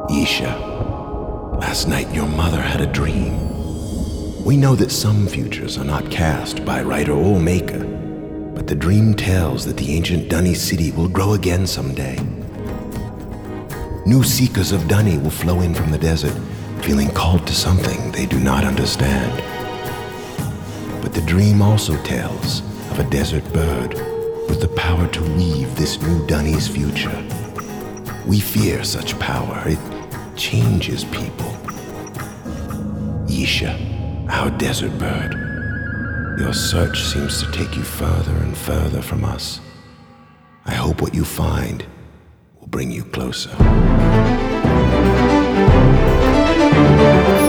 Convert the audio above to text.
Isha, last night your mother had a dream. We know that some futures are not cast by writer or maker, but the dream tells that the ancient Dunny city will grow again someday. New seekers of Dunny will flow in from the desert, feeling called to something they do not understand. But the dream also tells of a desert bird with the power to weave this new Dunny's future. We fear such power. It changes people. Isha, our desert bird, your search seems to take you further and further from us. I hope what you find will bring you closer.